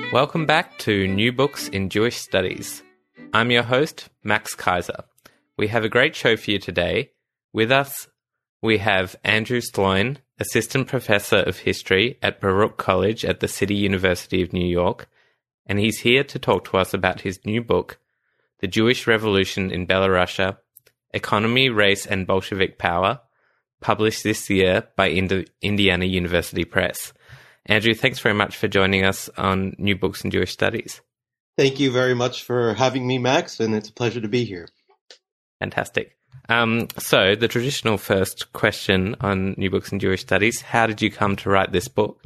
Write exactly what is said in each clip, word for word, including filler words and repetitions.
Welcome back to New Books in Jewish Studies. I'm your host, Max Kaiser. We have a great show for you today. With us, we have Andrew Sloan, Assistant Professor of History at Baruch College at the City University of New York, and he's here to talk to us about his new book, The Jewish Revolution in Belarusia, Economy, Race and Bolshevik Power, published this year by Ind- Indiana University Press. Andrew, thanks very much for joining us on New Books in Jewish Studies. Thank you very much for having me, Max, and it's a pleasure to be here. Fantastic. Um, so, the traditional first question on New Books in Jewish Studies, how did you come to write this book?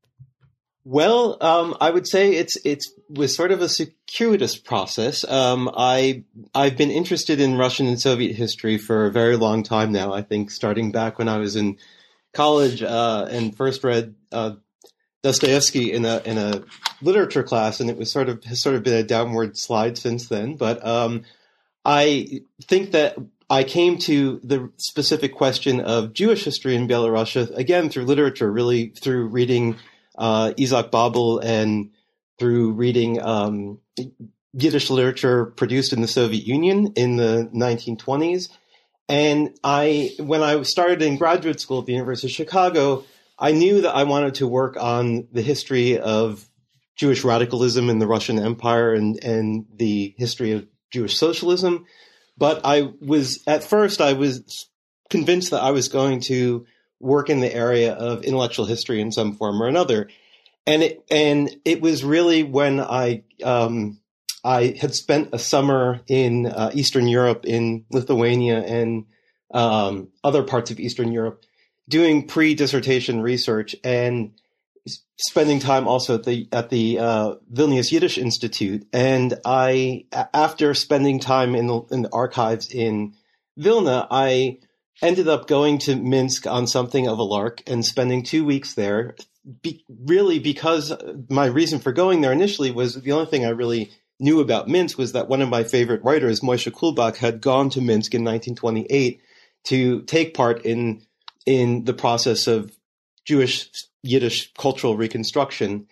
Well, um, I would say it's it's was sort of a circuitous process. Um, I I've been interested in Russian and Soviet history for a very long time now. I think starting back when I was in college uh, and first read uh, Dostoevsky in a in a literature class, and it was sort of has sort of been a downward slide since then. But um, I think that I came to the specific question of Jewish history in Belarusia again through literature, really through reading uh, Isaac Babel and through reading um, Yiddish literature produced in the Soviet Union in the nineteen twenties. And I, when I started in graduate school at the University of Chicago, I knew that I wanted to work on the history of Jewish radicalism in the Russian Empire and, and the history of Jewish socialism. But I was, at first, I was convinced that I was going to work in the area of intellectual history in some form or another. And it, and it was really when I, um, I had spent a summer in uh, Eastern Europe, in Lithuania and um, other parts of Eastern Europe, doing pre-dissertation research and spending time also at the at the uh, Vilnius Yiddish Institute. And I, after spending time in the, in the archives in Vilna, I ended up going to Minsk on something of a lark and spending two weeks there. Be, really, because my reason for going there initially was the only thing I really knew about Minsk was that one of my favorite writers, Moshe Kulbach, had gone to Minsk in nineteen twenty-eight to take part in in the process of Jewish Yiddish cultural reconstruction.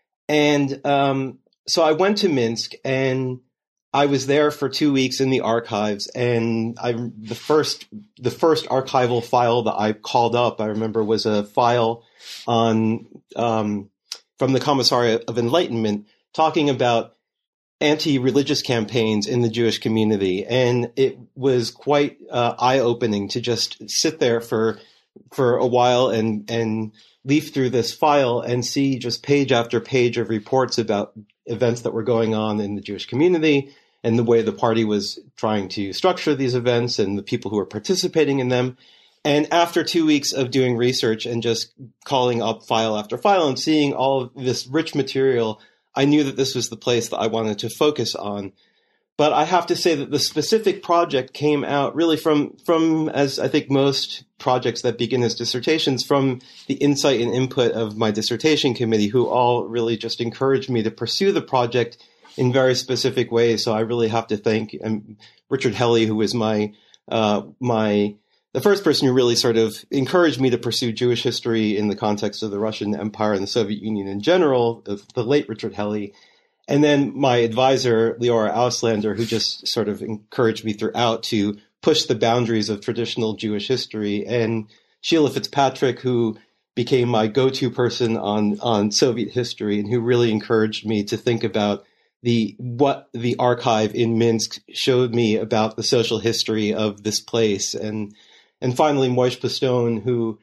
And um, so I went to Minsk and I was there for two weeks in the archives. And I the first the first archival file that I called up, I remember, was a file on um, from the Commissariat of Enlightenment talking about anti-religious campaigns in the Jewish community. And it was quite uh, eye-opening to just sit there for for a while and, and leaf through this file and see just page after page of reports about events that were going on in the Jewish community and the way the party was trying to structure these events and the people who were participating in them. And after two weeks of doing research and just calling up file after file and seeing all of this rich material, I knew that this was the place that I wanted to focus on. But I have to say that the specific project came out really from, from, as I think most projects that begin as dissertations, from the insight and input of my dissertation committee, who all really just encouraged me to pursue the project in very specific ways. So I really have to thank um, Richard Helly, who was my, uh, my, the first person who really sort of encouraged me to pursue Jewish history in the context of the Russian Empire and the Soviet Union in general, the, the late Richard Helly. And then my advisor, Leora Auslander, who just sort of encouraged me throughout to push the boundaries of traditional Jewish history. And Sheila Fitzpatrick, who became my go-to person on, on Soviet history and who really encouraged me to think about the what the archive in Minsk showed me about the social history of this place. And and finally, Moish Pistone, who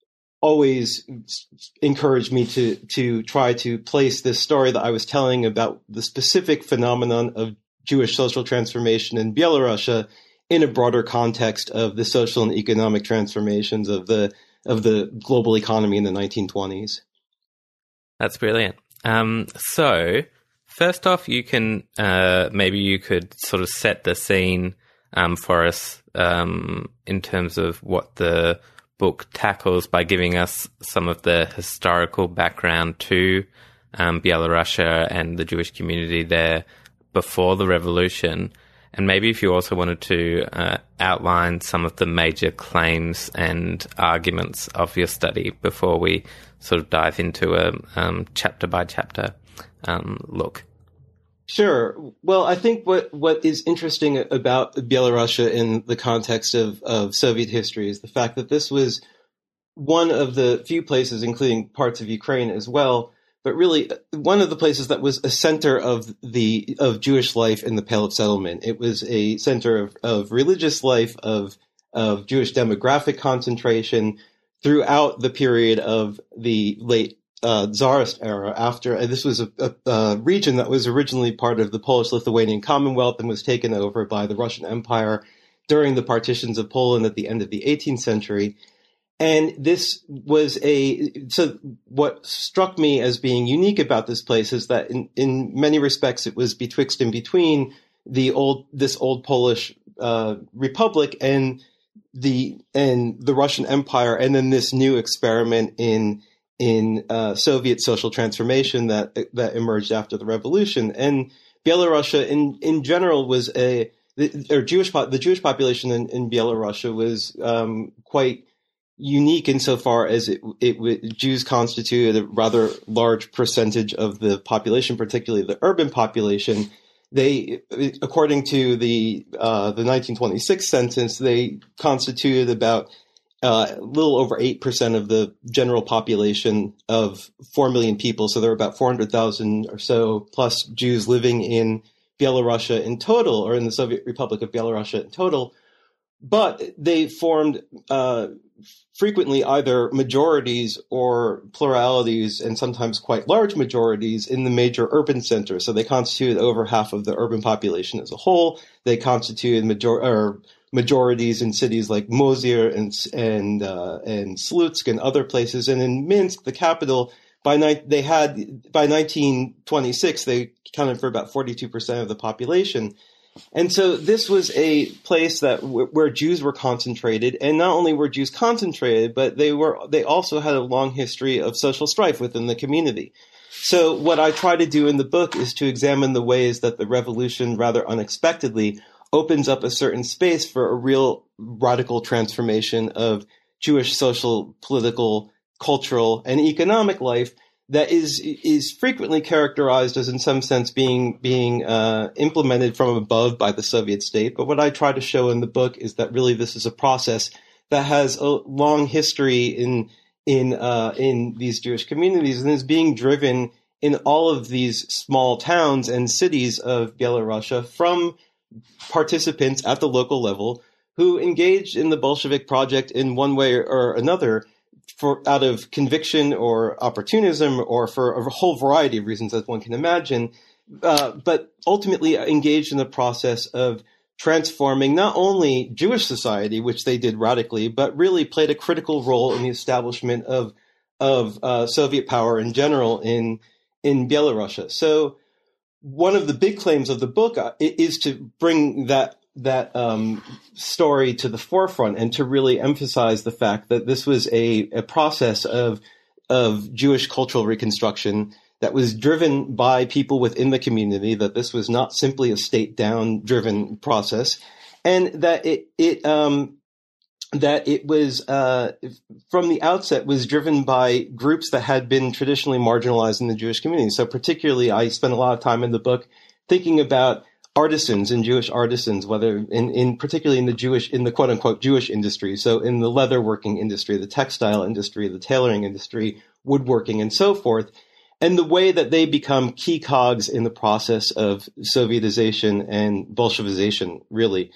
always encouraged me to to try to place this story that I was telling about the specific phenomenon of Jewish social transformation in Belarusia in a broader context of the social and economic transformations of the of the global economy in the nineteen twenties. That's brilliant. Um, so, first off, you can uh, maybe you could sort of set the scene um, for us um, in terms of what the book tackles by giving us some of the historical background to um, Belarusia and the Jewish community there before the revolution. And maybe if you also wanted to uh, outline some of the major claims and arguments of your study before we sort of dive into a um, chapter by chapter. um, look? Sure. Well, I think what, what is interesting about Belarusia in the context of, of Soviet history is the fact that this was one of the few places, including parts of Ukraine as well, but really one of the places that was a center of the of Jewish life in the Pale of Settlement. It was a center of, of religious life, of of Jewish demographic concentration throughout the period of the late uh, Tsarist era. After uh, this was a, a, a region that was originally part of the Polish-Lithuanian Commonwealth and was taken over by the Russian Empire during the partitions of Poland at the end of the eighteenth century. And this was a, so what struck me as being unique about this place is that in, in many respects it was betwixt and between the old, this old Polish uh, republic and the, and the Russian Empire, and then this new experiment in, in uh, Soviet social transformation that, that emerged after the revolution. And Belarusia in, in general was a, the, or Jewish, the Jewish population in, in Belarusia was um, quite unique insofar as it, it Jews constituted a rather large percentage of the population, particularly the urban population. They, according to the uh, the nineteen twenty-six census, they constituted about uh, a little over eight percent of the general population of four million people. So there are about four hundred thousand or so plus Jews living in Belarusia in total, or in the Soviet Republic of Belarusia in total. But they formed uh, frequently either majorities or pluralities, and sometimes quite large majorities in the major urban centers. So they constituted over half of the urban population as a whole. They constituted major- or majorities in cities like Mozyr and and uh, and Slutsk and other places. And in Minsk, the capital, by ni- they had by nineteen twenty-six they accounted for about forty-two percent of the population. And so this was a place that w- where Jews were concentrated, and not only were Jews concentrated, but they were they also had a long history of social strife within the community. So what I try to do in the book is to examine the ways that the revolution, rather unexpectedly, opens up a certain space for a real radical transformation of Jewish social, political, cultural, and economic life that is is frequently characterized as, in some sense, being being uh, implemented from above by the Soviet state. But what I try to show in the book is that really this is a process that has a long history in in uh, in these Jewish communities and is being driven in all of these small towns and cities of Belarusia from participants at the local level who engaged in the Bolshevik project in one way or another, for out of conviction or opportunism or for a whole variety of reasons, as one can imagine, uh, but ultimately engaged in the process of transforming not only Jewish society, which they did radically, but really played a critical role in the establishment of of uh, Soviet power in general in in Belarusia. So one of the big claims of the book is to bring that that um, story to the forefront and to really emphasize the fact that this was a, a process of of Jewish cultural reconstruction that was driven by people within the community, that this was not simply a state-down driven process, and that it it um, that it was uh, from the outset was driven by groups that had been traditionally marginalized in the Jewish community. So particularly, I spent a lot of time in the book thinking about artisans and Jewish artisans, whether in, in particularly in the Jewish, in the quote unquote Jewish industry. So in the leatherworking industry, the textile industry, the tailoring industry, woodworking, and so forth, and the way that they become key cogs in the process of Sovietization and Bolshevization, really.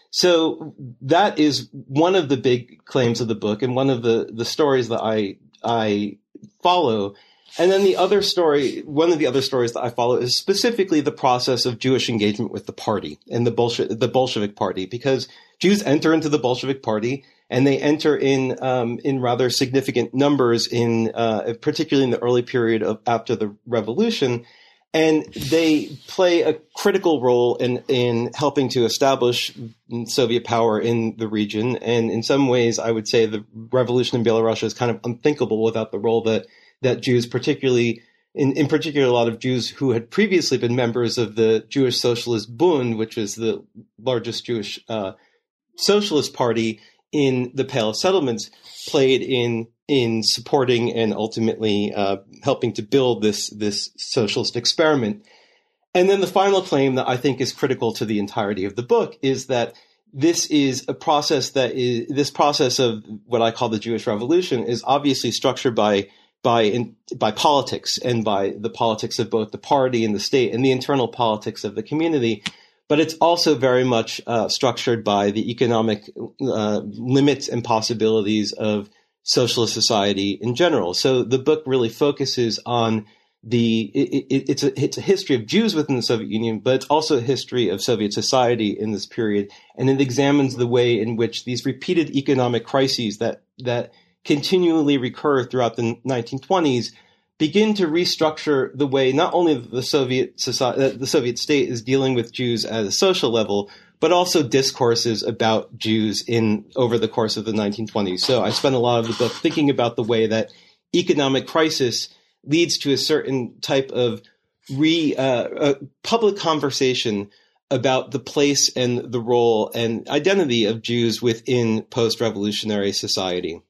So that is one of the big claims of the book and one of the, the stories that I, I follow. And then the other story, one of the other stories that I follow is specifically the process of Jewish engagement with the party and the Bolshevik, the Bolshevik Party, because Jews enter into the Bolshevik Party and they enter in um, in rather significant numbers, in uh, particularly in the early period of after the revolution, and they play a critical role in in helping to establish Soviet power in the region. And in some ways, I would say the revolution in Belarus is kind of unthinkable without the role that that Jews, particularly in, in particular, a lot of Jews who had previously been members of the Jewish Socialist Bund, which is the largest Jewish uh, socialist party in the Pale of Settlements played in in supporting and ultimately uh, helping to build this this socialist experiment. And then the final claim that I think is critical to the entirety of the book is that this is a process that is this process of what I call the Jewish Revolution is obviously structured by by in, by politics and by the politics of both the party and the state and the internal politics of the community. But it's also very much uh, structured by the economic uh, limits and possibilities of socialist society in general. So the book really focuses on the it, it, it's a it's a history of Jews within the Soviet Union, but it's also a history of Soviet society in this period, and it examines the way in which these repeated economic crises that that continually recur throughout the nineteen twenties begin to restructure the way not only the Soviet society, the Soviet state is dealing with Jews at a social level, but also discourses about Jews in over the course of the nineteen twenties. So I spent a lot of the book thinking about the way that economic crisis leads to a certain type of re uh, uh, public conversation about the place and the role and identity of Jews within post-revolutionary society.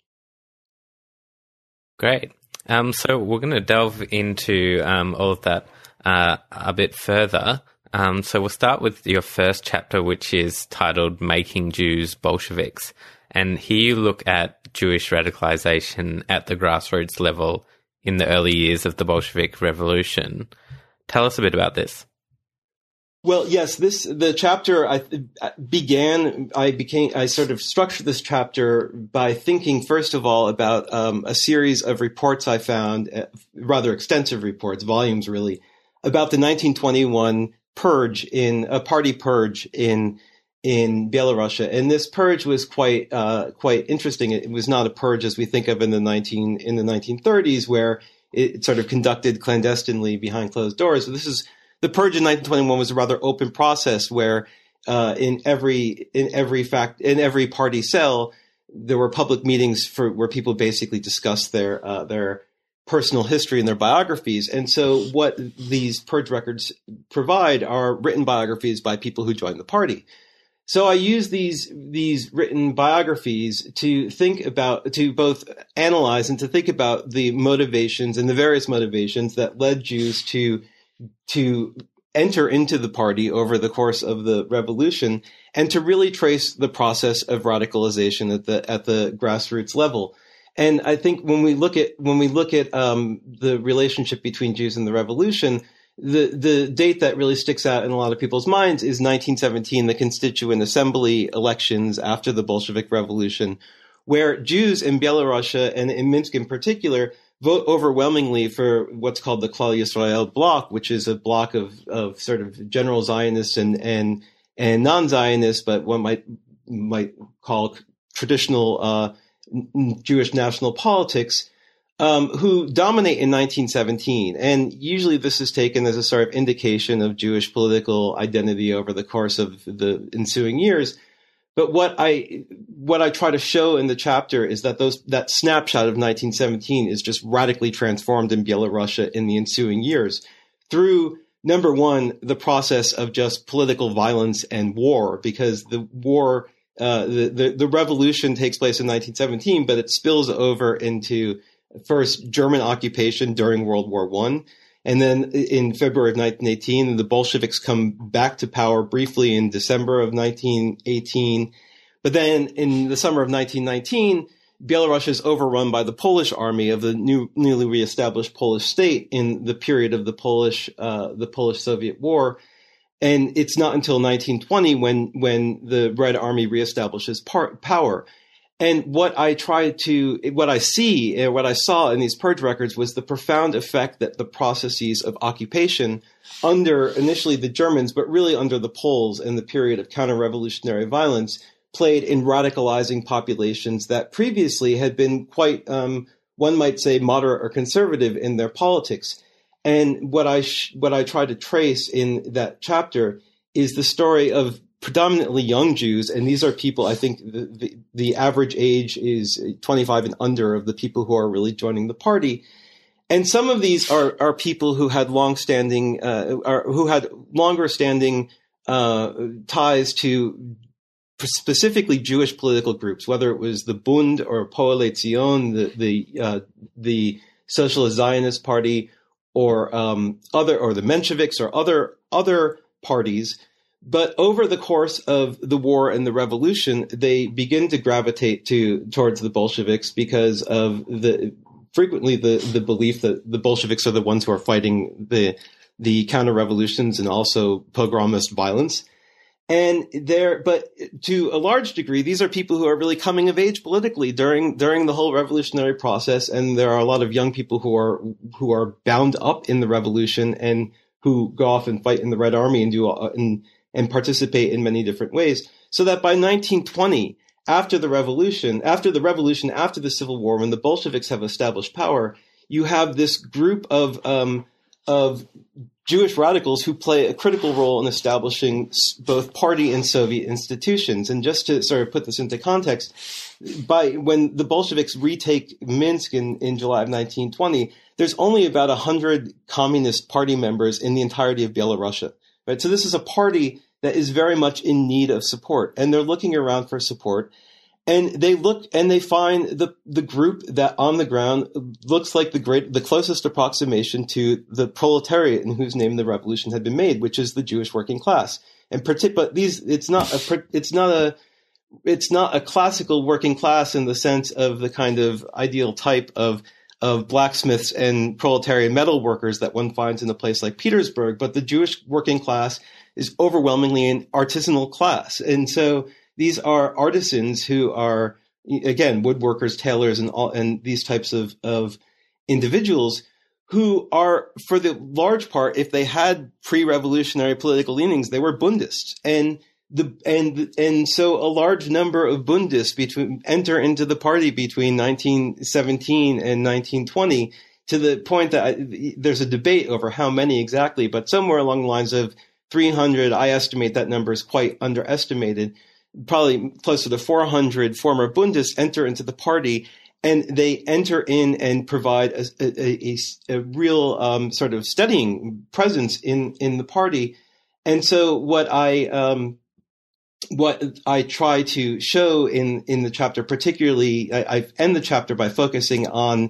Great. Um, so we're going to delve into um, all of that uh, a bit further. Um, so we'll start with your first chapter, which is titled Making Jews Bolsheviks. And here you look at Jewish radicalization at the grassroots level in the early years of the Bolshevik Revolution. Tell us a bit about this. Well, yes, this the chapter I began. I became. I sort of structured this chapter by thinking, first of all, about um, a series of reports I found, uh, rather extensive reports, volumes really, about the nineteen twenty-one purge in a party purge in in Belarusia, and this purge was quite uh, quite interesting. It was not a purge as we think of in the nineteen in the nineteen thirties, where it sort of conducted clandestinely behind closed doors. So this is the purge in nineteen twenty-one was a rather open process where uh, in every in every fact in every party cell there were public meetings for where people basically discussed their uh, their personal history and their biographies. And so what these purge records provide are written biographies by people who joined the party. So I use these these written biographies to think about, to both analyze and to think about the motivations and the various motivations that led Jews to to enter into the party over the course of the revolution, and to really trace the process of radicalization at the at the grassroots level. And I think when we look at when we look at um, the relationship between Jews and the revolution, the the date that really sticks out in a lot of people's minds is nineteen seventeen, the Constituent Assembly elections after the Bolshevik Revolution, where Jews in Belarusia and in Minsk in particular vote overwhelmingly for what's called the Klal Yisrael bloc, which is a bloc of, of sort of general Zionists and and and non-Zionists, but one might might call traditional uh, Jewish national politics, um, who dominate in nineteen seventeen. And usually this is taken as a sort of indication of Jewish political identity over the course of the ensuing years. But what I what I try to show in the chapter is that those that snapshot of nineteen seventeen is just radically transformed in Belarusia in the ensuing years through, number one, the process of just political violence and war, because the war, uh, the, the the revolution takes place in nineteen seventeen, but it spills over into first German occupation during World War One. And then in February of nineteen eighteen, the Bolsheviks come back to power briefly in December of nineteen eighteen. But then in the summer of nineteen nineteen, Belarus is overrun by the Polish army of the new, newly reestablished Polish state in the period of the Polish, uh, the Polish-Soviet War. And it's not until nineteen twenty when, when the Red Army reestablishes par- power. And what I try to, what I see, and what I saw in these purge records was the profound effect that the processes of occupation under initially the Germans, but really under the Poles in the period of counter-revolutionary violence, played in radicalizing populations that previously had been quite, um, one might say, moderate or conservative in their politics. And what I sh- what I try to trace in that chapter is the story of predominantly young Jews, and these are people, I think the, the, the average age is twenty-five and under of the people who are really joining the party. And some of these are, are people who had long-standing, uh, are, who had longer-standing uh, ties to specifically Jewish political groups, whether it was the Bund or Poale Zion, the the uh, the Socialist Zionist Party, or um, other, or the Mensheviks, or other other parties. But over the course of the war and the revolution, they begin to gravitate to towards the Bolsheviks because of the frequently the, the belief that the Bolsheviks are the ones who are fighting the the counter-revolutions and also pogromist violence. And there, but to a large degree, these are people who are really coming of age politically during during the whole revolutionary process. And there are a lot of young people who are who are bound up in the revolution and who go off and fight in the Red Army and do and and participate in many different ways. So that by nineteen twenty, after the revolution, after the revolution, after the Civil War, when the Bolsheviks have established power, you have this group of um, of Jewish radicals who play a critical role in establishing both party and Soviet institutions. And just to sort of put this into context, by when the Bolsheviks retake Minsk in, in July of nineteen twenty, there's only about one hundred Communist Party members in the entirety of Belarusia. Right? So this is a party that is very much in need of support, and they're looking around for support. And they look and they find the the group that on the ground looks like the great the closest approximation to the proletariat in whose name the revolution had been made, which is the Jewish working class. And partic- but these it's not a it's not a it's not a classical working class in the sense of the kind of ideal type of of blacksmiths and proletariat metal workers that one finds in a place like Petersburg, but the Jewish working class is overwhelmingly an artisanal class. And so these are artisans who are, again, woodworkers, tailors, and all, and these types of, of individuals who are, for the large part, if they had pre-revolutionary political leanings, they were Bundists. And The, and and so a large number of Bundists between, enter into the party between nineteen seventeen and nineteen twenty, to the point that I, there's a debate over how many exactly, but somewhere along the lines of three hundred. I estimate that number is quite underestimated. Probably closer to four hundred former Bundists enter into the party, and they enter in and provide a, a, a, a real um, sort of steadying presence in, in the party. And so what I um, What I try to show in, in the chapter, particularly, I, I end the chapter by focusing on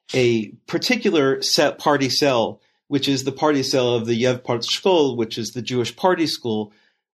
a particular set party cell, which is the party cell of the Yevpartshkol, which is the Jewish party school,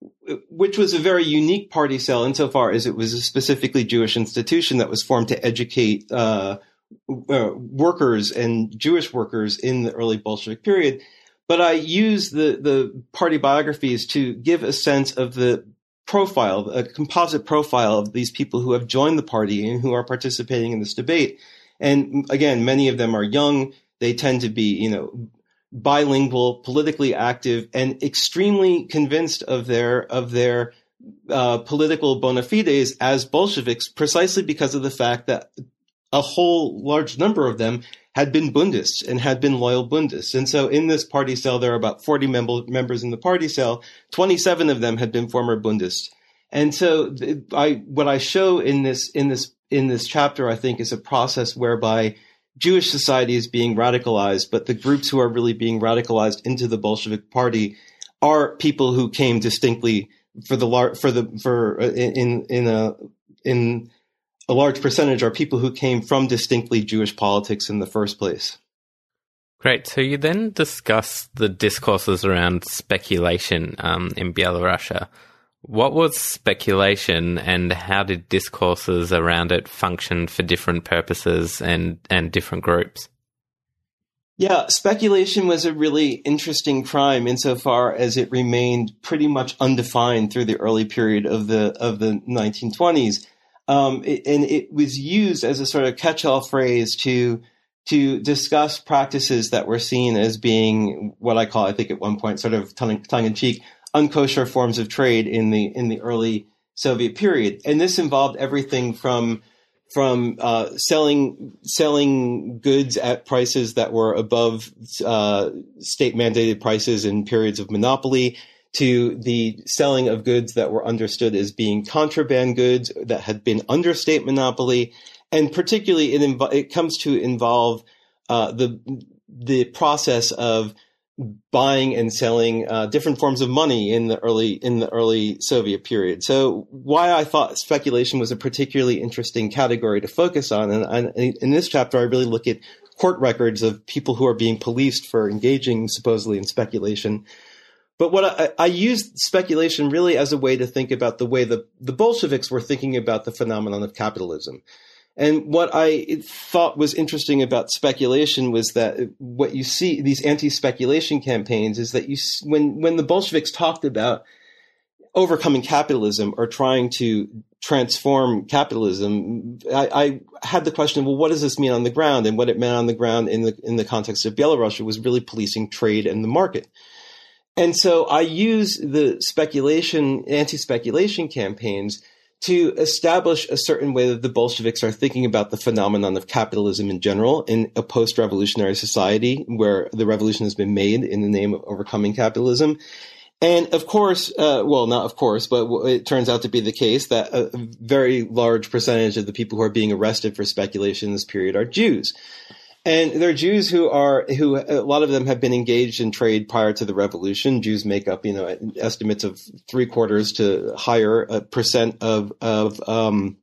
which was a very unique party cell insofar as it was a specifically Jewish institution that was formed to educate uh, uh, workers and Jewish workers in the early Bolshevik period. But I use the, the party biographies to give a sense of the profile, a composite profile of these people who have joined the party and who are participating in this debate. And again, many of them are young. They tend to be, you know, bilingual, politically active, and extremely convinced of their of their uh, political bona fides as Bolsheviks, precisely because of the fact that a whole large number of them had been Bundists and had been loyal Bundists. And so in this party cell, there are about forty mem- members in the party cell. twenty-seven of them had been former Bundists. And so I, what I show in this, in this, in this chapter, I think, is a process whereby Jewish society is being radicalized, but the groups who are really being radicalized into the Bolshevik party are people who came distinctly for the lar- for the, for in, in a, in, a large percentage are people who came from distinctly Jewish politics in the first place. Great. So you then discuss the discourses around speculation um, in Belarusia. What was speculation, and how did discourses around it function for different purposes and, and different groups? Yeah, speculation was a really interesting crime insofar as it remained pretty much undefined through the early period of the of the nineteen twenties. Um, it, and it was used as a sort of catch-all phrase to to discuss practices that were seen as being what I call, I think at one point, sort of tongue, tongue-in-cheek, unkosher forms of trade in the in the early Soviet period. And this involved everything from from uh, selling selling goods at prices that were above uh, state-mandated prices in periods of monopoly, to the selling of goods that were understood as being contraband goods that had been under state monopoly. And particularly it, inv- it comes to involve uh, the the process of buying and selling uh, different forms of money in the early in the early Soviet period. So why I thought speculation was a particularly interesting category to focus on, and, and in this chapter I really look at court records of people who are being policed for engaging supposedly in speculation. But what I, I used speculation really as a way to think about the way the, the Bolsheviks were thinking about the phenomenon of capitalism. And what I thought was interesting about speculation was that what you see, these anti-speculation campaigns, is that you, when, when the Bolsheviks talked about overcoming capitalism or trying to transform capitalism, I, I had the question, well, what does this mean on the ground? And what it meant on the ground in the, in the context of Belarus was really policing trade and the market. And so I use the speculation, anti-speculation campaigns to establish a certain way that the Bolsheviks are thinking about the phenomenon of capitalism in general in a post-revolutionary society where the revolution has been made in the name of overcoming capitalism. And of course, uh, well, not of course, but it turns out to be the case that a very large percentage of the people who are being arrested for speculation in this period are Jews. And they're Jews who are, who a lot of them have been engaged in trade prior to the revolution. Jews make up, you know, estimates of three quarters to higher a percent of, of, um,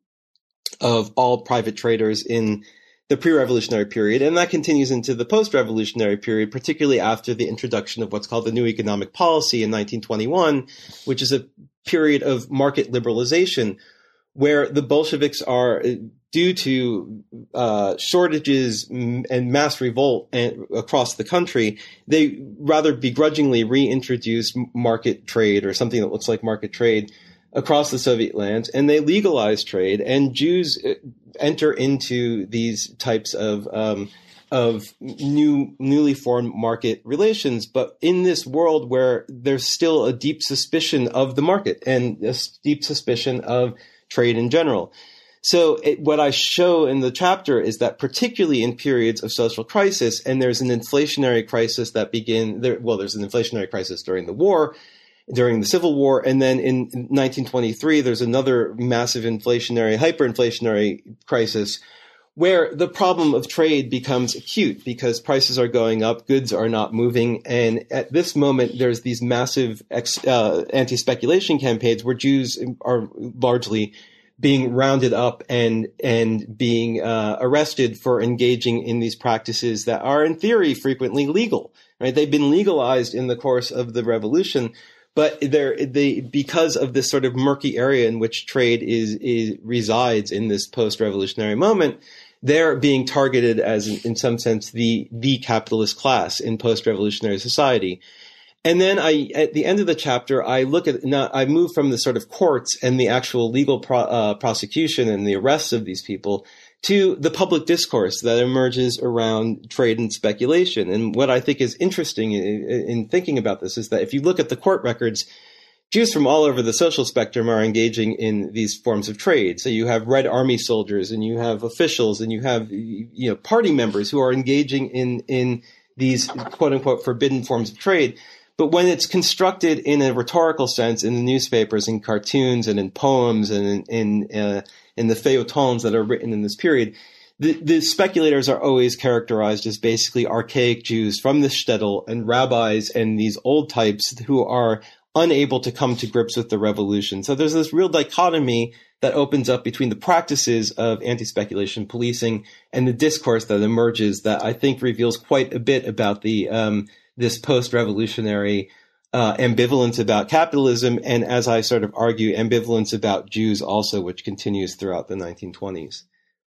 of all private traders in the pre-revolutionary period. And that continues into the post-revolutionary period, particularly after the introduction of what's called the New Economic Policy in nineteen twenty-one, which is a period of market liberalization where the Bolsheviks are, due to uh, shortages and mass revolt and, across the country, they rather begrudgingly reintroduce market trade or something that looks like market trade across the Soviet lands, and they legalize trade, and Jews enter into these types of um, of new, newly formed market relations. But in this world where there's still a deep suspicion of the market and a deep suspicion of trade in general. So it, what I show in the chapter is that particularly in periods of social crisis, and there's an inflationary crisis that begin there, well, there's an inflationary crisis during the war, during the Civil War, and then in nineteen twenty-three, there's another massive inflationary, hyperinflationary crisis where the problem of trade becomes acute because prices are going up, goods are not moving, and at this moment, there's these massive ex, uh, anti-speculation campaigns where Jews are largely being rounded up and and being uh, arrested for engaging in these practices that are, in theory, frequently legal. Right? They've been legalized in the course of the revolution, but they're they because of this sort of murky area in which trade is is resides in this post-revolutionary moment, they're being targeted as, in, in some sense, the the capitalist class in post-revolutionary society. And then I, at the end of the chapter, I look at, now I move from the sort of courts and the actual legal pro, uh, prosecution and the arrests of these people to the public discourse that emerges around trade and speculation. And what I think is interesting in, in thinking about this is that if you look at the court records, Jews from all over the social spectrum are engaging in these forms of trade. So you have Red Army soldiers and you have officials and you have, you know, party members who are engaging in, in these quote unquote forbidden forms of trade. But when it's constructed in a rhetorical sense in the newspapers, in cartoons and in poems and in in, uh, in the feuilletons that are written in this period, the, the speculators are always characterized as basically archaic Jews from the shtetl and rabbis and these old types who are unable to come to grips with the revolution. So there's this real dichotomy that opens up between the practices of anti-speculation policing and the discourse that emerges that I think reveals quite a bit about the um, this post-revolutionary uh, ambivalence about capitalism, and as I sort of argue, ambivalence about Jews also, which continues throughout the nineteen twenties.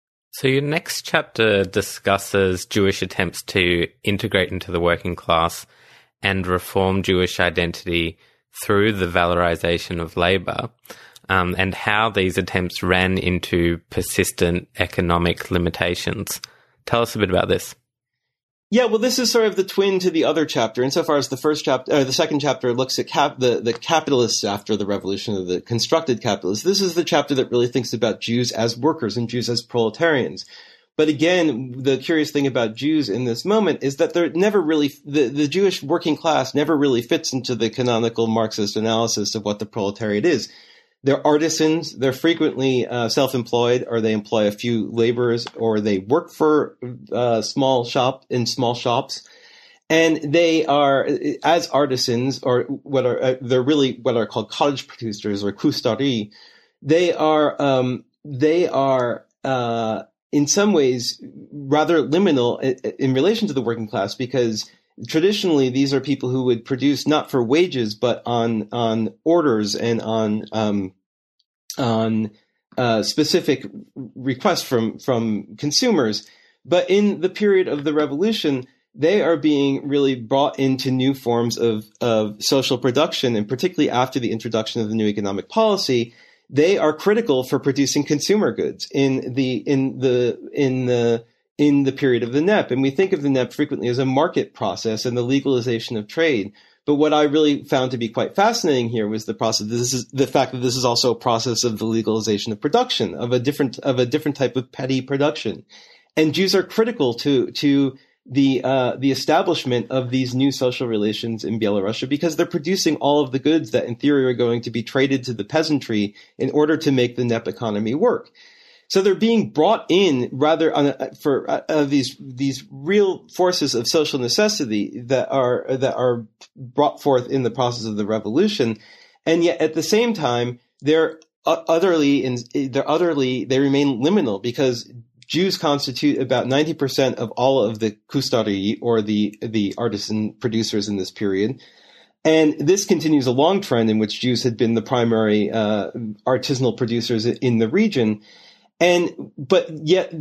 So your next chapter discusses Jewish attempts to integrate into the working class and reform Jewish identity through the valorization of labor, um, and how these attempts ran into persistent economic limitations. Tell us a bit about this. Yeah, well, this is sort of the twin to the other chapter, insofar as the first chapter, or the second chapter, looks at cap, the, the capitalists after the revolution, or the constructed capitalists. This is the chapter that really thinks about Jews as workers and Jews as proletarians. But again, the curious thing about Jews in this moment is that they're never really, the, the Jewish working class never really fits into the canonical Marxist analysis of what the proletariat is. They're artisans. They're frequently uh, self-employed, or they employ a few laborers, or they work for uh, small shop in small shops. And they are, as artisans, or what are, uh, they're really what are called cottage producers or kustari. They are, um, they are, uh, in some ways rather liminal in, in relation to the working class, because traditionally these are people who would produce not for wages, but on, on orders and on, um, on, uh, specific requests from, from consumers. But in the period of the revolution, they are being really brought into new forms of, of social production, and particularly after the introduction of the new economic policy, they are critical for producing consumer goods in the in the in the in the period of the N E P. And we think of the N E P frequently as a market process and the legalization of trade. But what I really found to be quite fascinating here was the process. This is the fact that this is also a process of the legalization of production, of a different of a different type of petty production. And Jews are critical to to the uh, the establishment of these new social relations in Belarusia, because they're producing all of the goods that in theory are going to be traded to the peasantry in order to make the N E P economy work. So they're being brought in rather on a, for uh, these these real forces of social necessity that are that are brought forth in the process of the revolution, and yet at the same time they're utterly in, they're utterly they remain liminal, because Jews constitute about ninety percent of all of the kustari, or the, the artisan producers in this period. And this continues a long trend in which Jews had been the primary uh, artisanal producers in the region. And, but yet,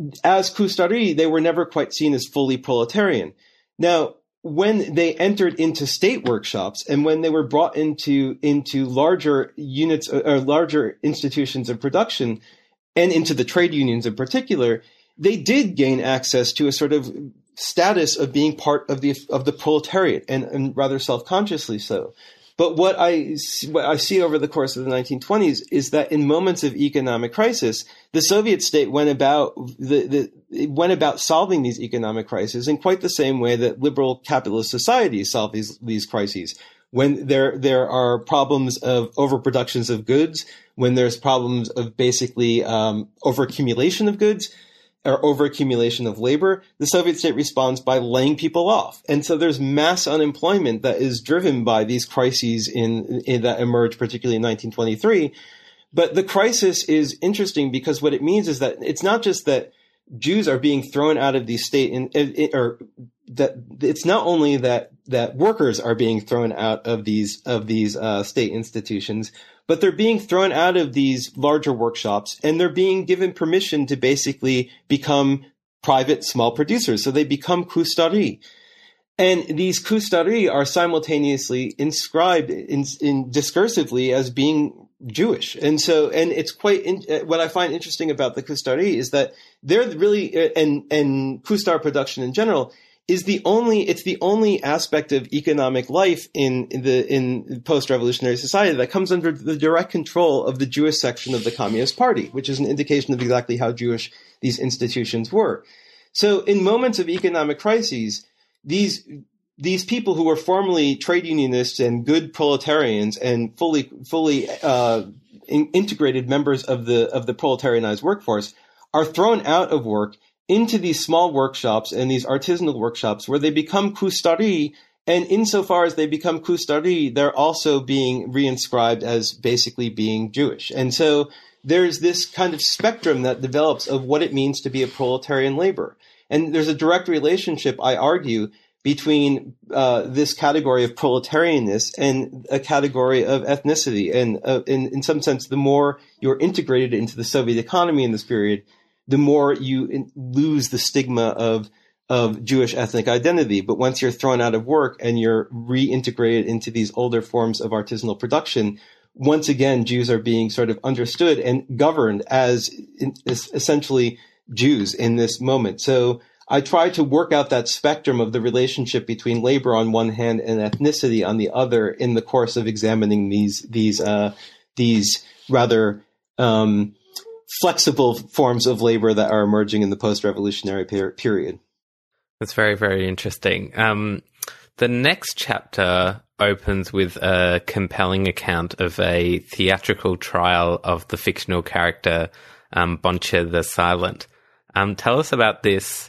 as kustari, they were never quite seen as fully proletarian. Now, when they entered into state workshops, and when they were brought into, into larger units or larger institutions of production, and into the trade unions in particular, they did gain access to a sort of status of being part of the of the proletariat, and, and rather self-consciously so. But what I what I see over the course of the nineteen twenties is that in moments of economic crisis, the Soviet state went about the, the went about solving these economic crises in quite the same way that liberal capitalist societies solve these these crises. When there there are problems of overproductions of goods, when there's problems of basically um, overaccumulation of goods or overaccumulation of labor, the Soviet state responds by laying people off. And so there's mass unemployment that is driven by these crises in, in that emerged, particularly in nineteen twenty-three. But the crisis is interesting because what it means is that it's not just that Jews are being thrown out of the state, in, in, or that it's not only that that workers are being thrown out of these of these uh, state institutions, but they're being thrown out of these larger workshops, and they're being given permission to basically become private small producers. So they become kustari. And these kustari are simultaneously inscribed in, in discursively as being Jewish. And so, and it's quite, in, what I find interesting about the kustari is that they're really, and, and kustar production in general is the only, it's the only aspect of economic life in, in the, in post-revolutionary society that comes under the direct control of the Jewish section of the Communist Party, which is an indication of exactly how Jewish these institutions were. So in moments of economic crises, these, these people who were formerly trade unionists and good proletarians and fully, fully, uh, in, integrated members of the, of the proletarianized workforce are thrown out of work into these small workshops and these artisanal workshops where they become kustari. And insofar as they become kustari, they're also being reinscribed as basically being Jewish. And so there's this kind of spectrum that develops of what it means to be a proletarian labor. And there's a direct relationship, I argue, between uh, this category of proletarianness and a category of ethnicity. And uh, in, in some sense, the more you're integrated into the Soviet economy in this period, the more you in, lose the stigma of of Jewish ethnic identity. But once you're thrown out of work and you're reintegrated into these older forms of artisanal production, once again, Jews are being sort of understood and governed as, in, as essentially Jews in this moment. So I try to work out that spectrum of the relationship between labor on one hand and ethnicity on the other in the course of examining these these uh, these rather um, flexible forms of labor that are emerging in the post-revolutionary per- period. That's very, very interesting. Um, the next chapter opens with a compelling account of a theatrical trial of the fictional character um, Boncha the Silent. Um, tell us about this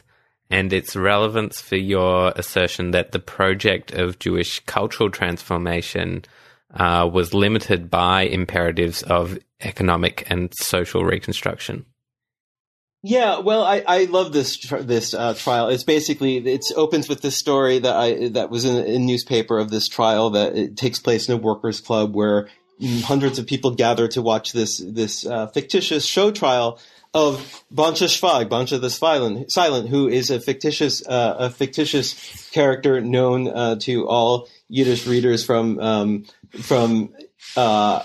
and its relevance for your assertion that the project of Jewish cultural transformation uh, was limited by imperatives of economic and social reconstruction. Yeah, well, I, I love this this uh, trial. It's basically it opens with this story that I that was in a newspaper of this trial that it takes place in a workers' club where hundreds of people gather to watch this this uh, fictitious show trial of Bancha Shvag, Bancha the Silent, Silent, who is a fictitious uh, a fictitious character known uh, to all Yiddish readers from um, from uh,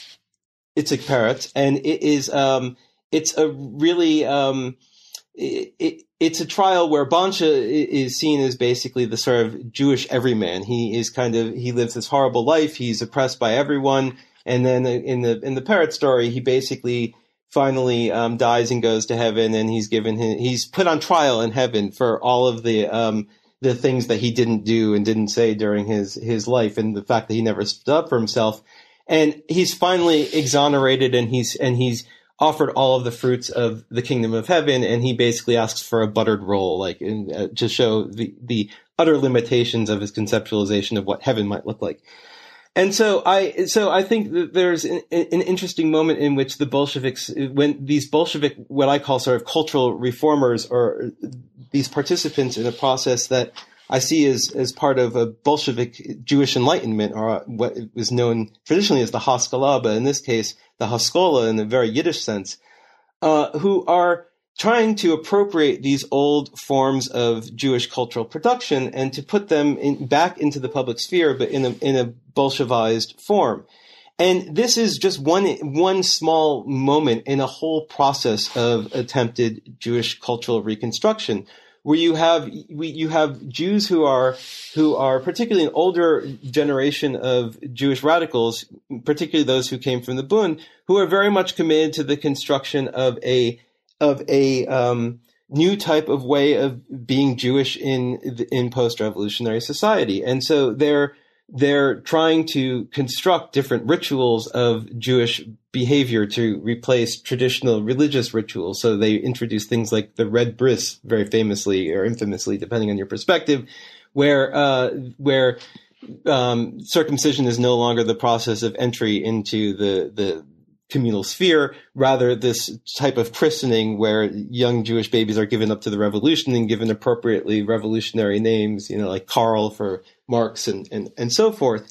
Itzik Peretz, and it is. Um, It's a really um, it, it, it's a trial where Bancha is seen as basically the sort of Jewish everyman. He is kind of he lives this horrible life. He's oppressed by everyone, and then in the in the Peretz story, he basically finally um, dies and goes to heaven, and he's given his, he's put on trial in heaven for all of the um, the things that he didn't do and didn't say during his his life, and the fact that he never stood up for himself. And he's finally exonerated, and he's and he's offered all of the fruits of the kingdom of heaven, and he basically asks for a buttered roll, like in, uh, to show the, the utter limitations of his conceptualization of what heaven might look like. And so I, so I think that there's an, an interesting moment in which the Bolsheviks, when these Bolshevik, what I call sort of cultural reformers, or these participants in a process that I see as, as part of a Bolshevik Jewish Enlightenment, or what was known traditionally as the Haskalah, but in this case, the Haskalah in a very Yiddish sense, uh, who are trying to appropriate these old forms of Jewish cultural production and to put them in, back into the public sphere, but in a, in a Bolshevized form. And this is just one, one small moment in a whole process of attempted Jewish cultural reconstruction, where you have we, you have Jews who are who are particularly an older generation of Jewish radicals, particularly those who came from the Bund, who are very much committed to the construction of a of a um, new type of way of being Jewish in in post-revolutionary society, and so they're they're trying to construct different rituals of Jewish behavior to replace traditional religious rituals. So they introduce things like the red bris, very famously or infamously, depending on your perspective, where uh, where um, circumcision is no longer the process of entry into the the communal sphere, rather this type of christening where young Jewish babies are given up to the revolution and given appropriately revolutionary names, you know, like Karl for Marx and, and, and so forth.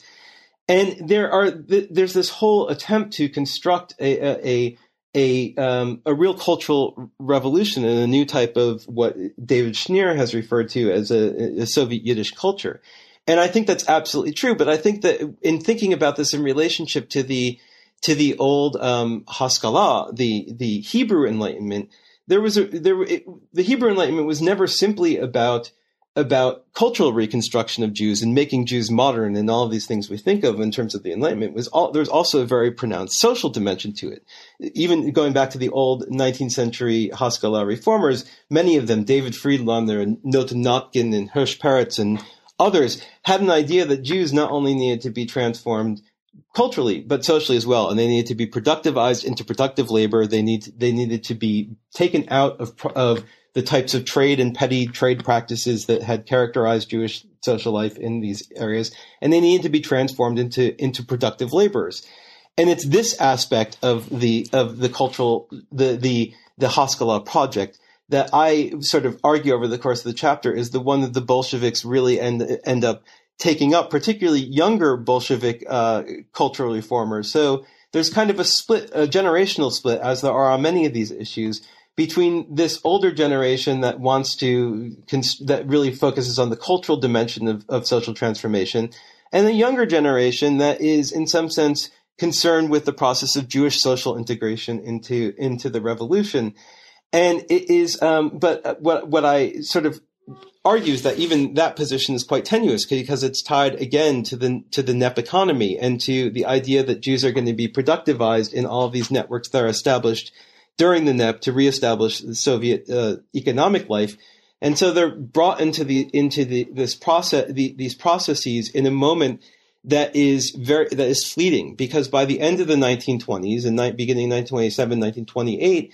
And there are, th- there's this whole attempt to construct a, a, a, um, a real cultural revolution and a new type of what David Schneer has referred to as a, a Soviet Yiddish culture. And I think that's absolutely true. But I think that in thinking about this in relationship to the, to the old, um, Haskalah, the, the Hebrew Enlightenment, there was a, there, it, the Hebrew Enlightenment was never simply about about cultural reconstruction of Jews and making Jews modern and all of these things we think of in terms of the Enlightenment. Was all, there's also a very pronounced social dimension to it. Even going back to the old nineteenth century Haskalah reformers, many of them, David Friedlander and Nota Notkin and Hirsch Peretz and others, had an idea that Jews not only needed to be transformed culturally, but socially as well. And they needed to be productivized into productive labor. They need, they needed to be taken out of, of the types of trade and petty trade practices that had characterized Jewish social life in these areas. And they needed to be transformed into, into productive laborers. And it's this aspect of the, of the cultural, the, the, the Haskalah project that I sort of argue over the course of the chapter is the one that the Bolsheviks really end, end up taking up, particularly younger Bolshevik uh, cultural reformers. So there's kind of a split, a generational split, as there are on many of these issues, between this older generation that wants to, that really focuses on the cultural dimension of, of social transformation, and the younger generation that is, in some sense, concerned with the process of Jewish social integration into, into the revolution. And it is, um, but what, what I sort of argues that even that position is quite tenuous because it's tied again to the to the N E P economy and to the idea that Jews are going to be productivized in all of these networks that are established during the N E P to reestablish the Soviet uh, economic life. And so they're brought into the into the this process the, these processes in a moment that is very that is fleeting, because by the end of the nineteen twenties and ni- beginning nineteen twenty-seven, nineteen twenty-eight,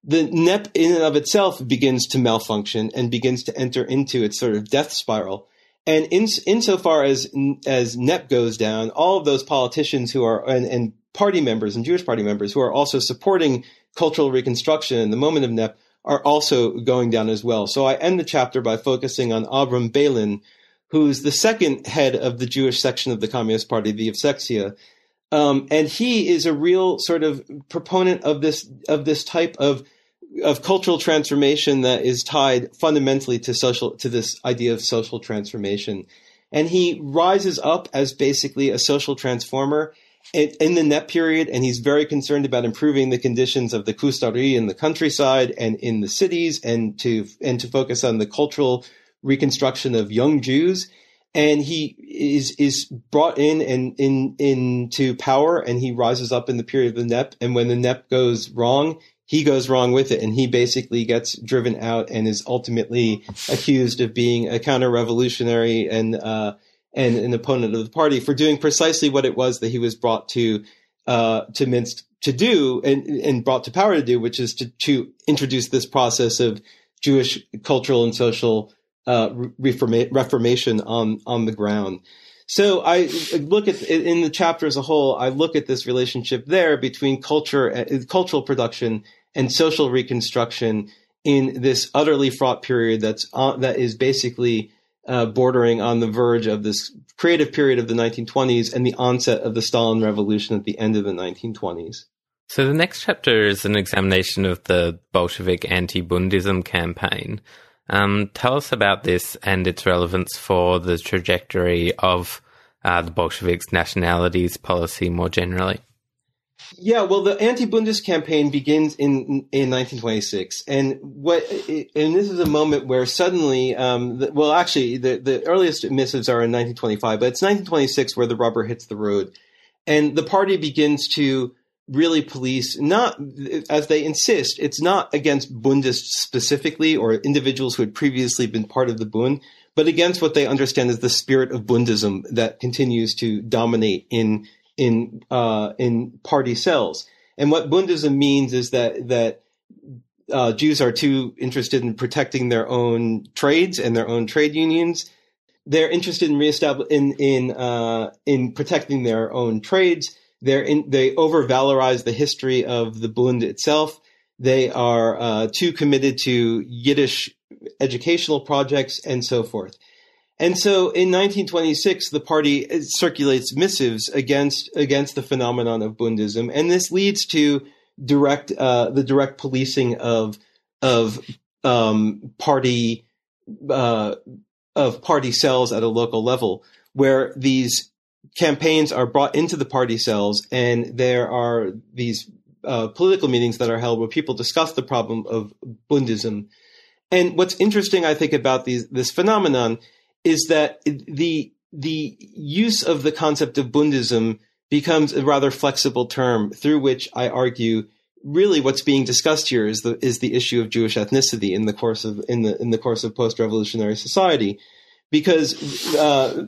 the N E P in and of itself begins to malfunction and begins to enter into its sort of death spiral. And in, insofar as as N E P goes down, all of those politicians who are and, and party members and Jewish party members who are also supporting cultural reconstruction in the moment of N E P are also going down as well. So I end the chapter by focusing on Avram Beilin, who's the second head of the Jewish section of the Communist Party, the Yevsektia. Um, and he is a real sort of proponent of this of this type of of cultural transformation that is tied fundamentally to social to this idea of social transformation. And he rises up as basically a social transformer in, in the N E P period, and he's very concerned about improving the conditions of the Kustari in the countryside and in the cities, and to and to focus on the cultural reconstruction of young Jews. And he is is brought in and in into power, and he rises up in the period of the N E P. And when the N E P goes wrong, he goes wrong with it, and he basically gets driven out and is ultimately accused of being a counter-revolutionary and uh, and an opponent of the party for doing precisely what it was that he was brought to uh, to Minsk to do and, and brought to power to do, which is to, to introduce this process of Jewish cultural and social uh, reforma- reformation on on the ground. So I look at in the chapter as a whole. I look at this relationship there between culture, uh, cultural production, and social reconstruction in this utterly fraught period that's uh, that is basically uh, bordering on the verge of this creative period of the nineteen twenties and the onset of the Stalin Revolution at the end of the nineteen twenties. So the next chapter is an examination of the Bolshevik anti-Bundism campaign. Um, tell us about this and its relevance for the trajectory of uh, the Bolsheviks' nationalities policy more generally. Yeah, well, the anti-Bundist campaign begins in in nineteen twenty-six, and what and this is a moment where suddenly, um, the, well, actually, the the earliest missives are in nineteen twenty-five, but it's nineteen twenty-six where the rubber hits the road, and the party begins to really police, not, as they insist, it's not against Bundists specifically or individuals who had previously been part of the Bund, but against what they understand as the spirit of Bundism that continues to dominate in in uh, in party cells. And what Bundism means is that that uh, Jews are too interested in protecting their own trades and their own trade unions. They're interested in reestablish in in uh, in protecting their own trades. They're in, they over-valorize the history of the Bund itself. They are uh, too committed to Yiddish educational projects and so forth. And so in nineteen twenty-six, the party circulates missives against against the phenomenon of Bundism, and this leads to direct uh, the direct policing of of um, party uh, of party cells at a local level, where these campaigns are brought into the party cells, and there are these uh, political meetings that are held where people discuss the problem of Bundism. And what's interesting, I think, about these, this phenomenon is that the the use of the concept of Bundism becomes a rather flexible term through which I argue really what's being discussed here is the is the issue of Jewish ethnicity in the course of in the in the course of post-revolutionary society. Because uh,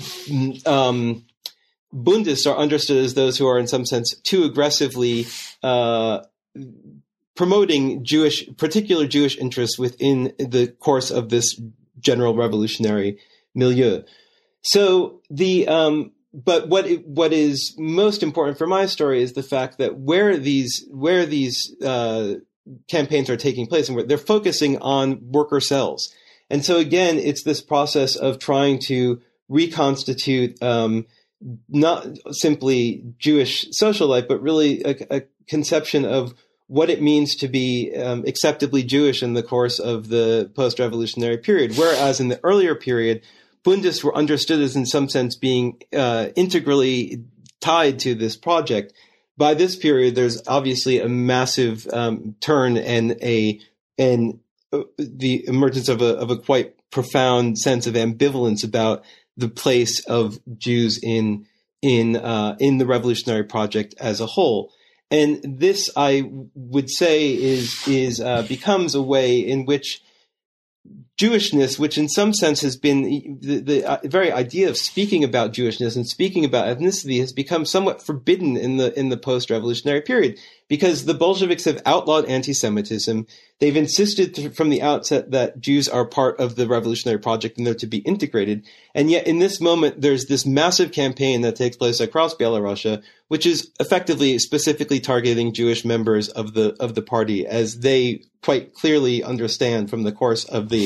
um, Bundists are understood as those who are, in some sense, too aggressively uh, promoting Jewish, particular Jewish interests within the course of this general revolutionary milieu. So the, um, but what it, what is most important for my story is the fact that where these where these uh, campaigns are taking place, and where they're focusing on worker cells. And so, again, it's this process of trying to reconstitute um, not simply Jewish social life, but really a, a conception of what it means to be um, acceptably Jewish in the course of the post-revolutionary period. Whereas in the earlier period, Bundists were understood as, in some sense, being uh, integrally tied to this project. By this period, there's obviously a massive um, turn and a and the emergence of a of a quite profound sense of ambivalence about the place of Jews in in uh, in the revolutionary project as a whole. And this, I would say, is is uh, becomes a way in which Jewishness, which in some sense has been the, the very idea of speaking about Jewishness and speaking about ethnicity, has become somewhat forbidden in the in the post-revolutionary period, because the Bolsheviks have outlawed anti-Semitism. They've insisted th- from the outset that Jews are part of the revolutionary project and they're to be integrated. And yet in this moment, there's this massive campaign that takes place across Belarus, which is effectively specifically targeting Jewish members of the of the party, as they quite clearly understand from the course of the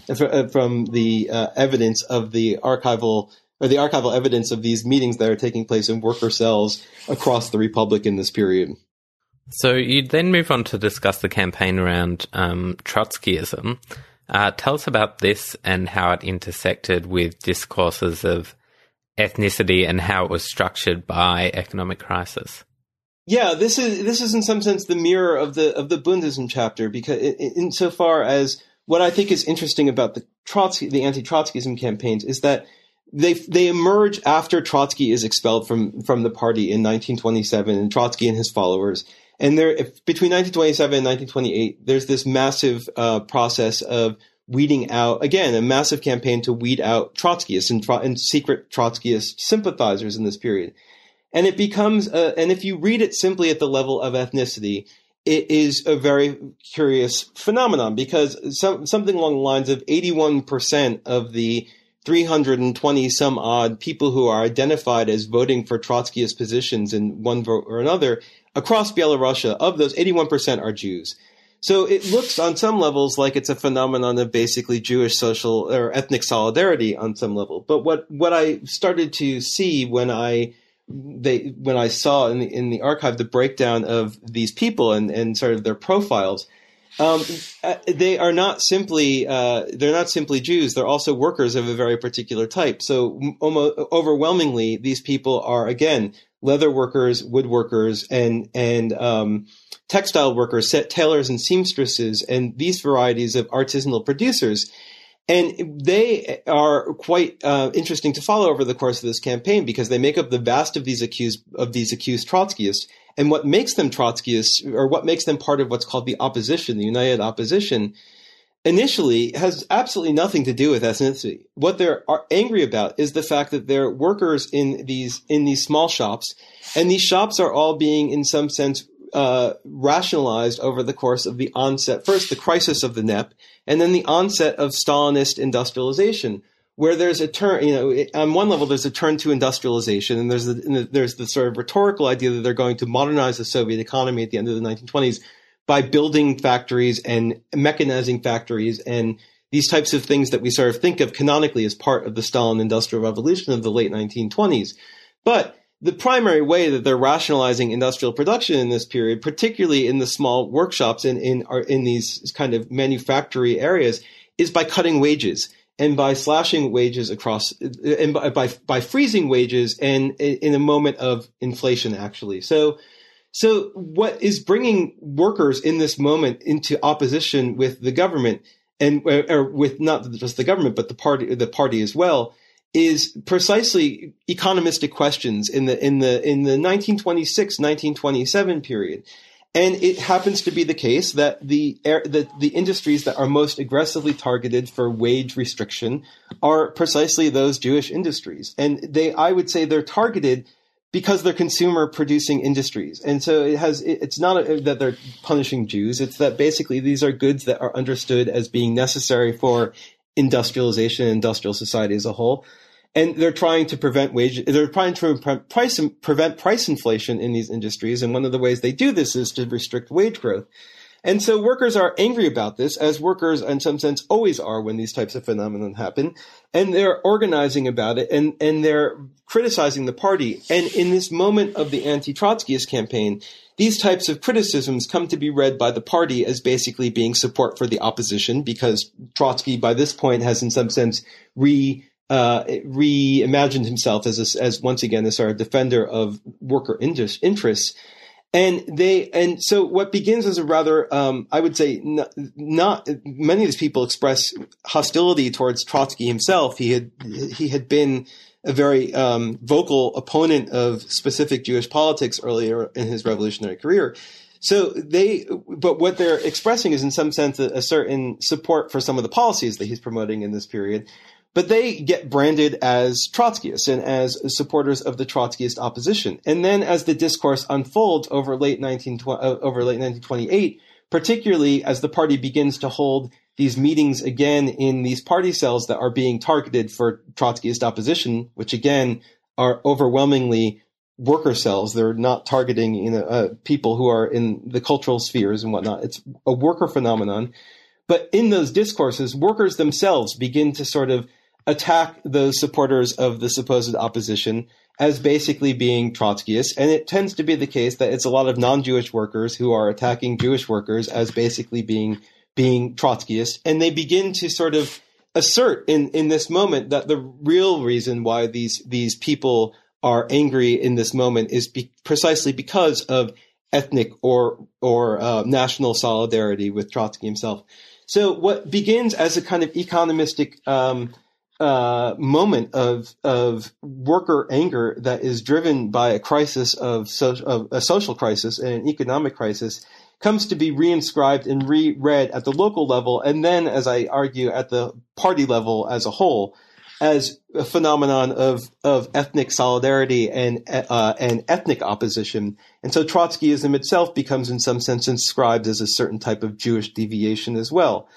from the uh, evidence of the archival or the archival evidence of these meetings that are taking place in worker cells across the Republic in this period. So you then move on to discuss the campaign around um, Trotskyism. Uh, tell us about this and how it intersected with discourses of ethnicity and how it was structured by economic crisis. Yeah, this is this is in some sense the mirror of the of the Bundism chapter, because in, insofar as what I think is interesting about the Trotsky, the anti-Trotskyism campaigns, is that they they emerge after Trotsky is expelled from from the party in nineteen twenty-seven, and Trotsky and his followers. And there, if, between nineteen twenty-seven and nineteen twenty-eight, there's this massive uh, process of weeding out, again, a massive campaign to weed out Trotskyists and, and secret Trotskyist sympathizers in this period. And it becomes, uh, and if you read it simply at the level of ethnicity, it is a very curious phenomenon, because some, something along the lines of eighty-one percent of the three hundred twenty some odd people who are identified as voting for Trotskyist positions in one vote or another across Belarus, of those eighty-one percent are Jews. So it looks on some levels like it's a phenomenon of basically Jewish social or ethnic solidarity on some level. But what, what I started to see when I they when I saw in the in the archive the breakdown of these people and, and sort of their profiles, um, they are not simply uh, they're not simply Jews. They're also workers of a very particular type. So almost overwhelmingly, these people are, again, leather workers, woodworkers, and and um, textile workers, set tailors and seamstresses, and these varieties of artisanal producers. And they are quite uh, interesting to follow over the course of this campaign, because they make up the vast of these accused of these accused Trotskyists. And what makes them Trotskyists, or what makes them part of what's called the opposition, the United Opposition, initially has absolutely nothing to do with ethnicity. What they're angry about is the fact that they're workers in these in these small shops, and these shops are all being, in some sense, uh, rationalized over the course of the onset, first the crisis of the N E P, and then the onset of Stalinist industrialization, where there's a turn, you know, on one level there's a turn to industrialization, and there's the, there's the sort of rhetorical idea that they're going to modernize the Soviet economy at the end of the nineteen twenties by building factories and mechanizing factories and these types of things that we sort of think of canonically as part of the Stalin Industrial Revolution of the late nineteen twenties. But the primary way that they're rationalizing industrial production in this period, particularly in the small workshops and in, in, in these kind of manufactory areas, is by cutting wages and by slashing wages across, and by, by, by freezing wages, and in a moment of inflation, actually. So, so what is bringing workers in this moment into opposition with the government, and or with not just the government but the party, the party as well, is precisely economistic questions in the in the in the nineteen twenty-six nineteen twenty-seven period. And it happens to be the case that the the, the industries that are most aggressively targeted for wage restriction are precisely those Jewish industries. And they, I would say, they're targeted because they're consumer producing industries. And so it has, it's not a, that they're punishing Jews. It's that basically these are goods that are understood as being necessary for industrialization and industrial society as a whole. And they're trying to prevent wage, they're trying to pre- price, prevent price inflation in these industries. And one of the ways they do this is to restrict wage growth. And so workers are angry about this, as workers in some sense always are when these types of phenomena happen. And they're organizing about it, and, and they're criticizing the party. And in this moment of the anti-Trotskyist campaign, these types of criticisms come to be read by the party as basically being support for the opposition, because Trotsky by this point has in some sense re uh, reimagined himself as a, as once again a sort of defender of worker interests. And they, and so what begins as a rather, um, I would say, not, not many of these people express hostility towards Trotsky himself. He had he had been a very um, vocal opponent of specific Jewish politics earlier in his revolutionary career. So they, but what they're expressing is in some sense a, a certain support for some of the policies that he's promoting in this period. But they get branded as Trotskyists and as supporters of the Trotskyist opposition. And then as the discourse unfolds over late nineteen uh, over late nineteen twenty-eight, particularly as the party begins to hold these meetings again in these party cells that are being targeted for Trotskyist opposition, which again are overwhelmingly worker cells. They're not targeting you know, uh, people who are in the cultural spheres and whatnot. It's a worker phenomenon. But in those discourses, workers themselves begin to sort of attack those supporters of the supposed opposition as basically being Trotskyists. And it tends to be the case that it's a lot of non-Jewish workers who are attacking Jewish workers as basically being being Trotskyists. And they begin to sort of assert in, in this moment that the real reason why these these people are angry in this moment is be- precisely because of ethnic or or uh, national solidarity with Trotsky himself. So what begins as a kind of economistic um, uh, moment of of worker anger that is driven by a crisis of, so, of a social crisis and an economic crisis comes to be reinscribed and reread at the local level, and then, as I argue, at the party level as a whole, as a phenomenon of of ethnic solidarity and uh, and ethnic opposition. And so Trotskyism itself becomes, in some sense, inscribed as a certain type of Jewish deviation as well.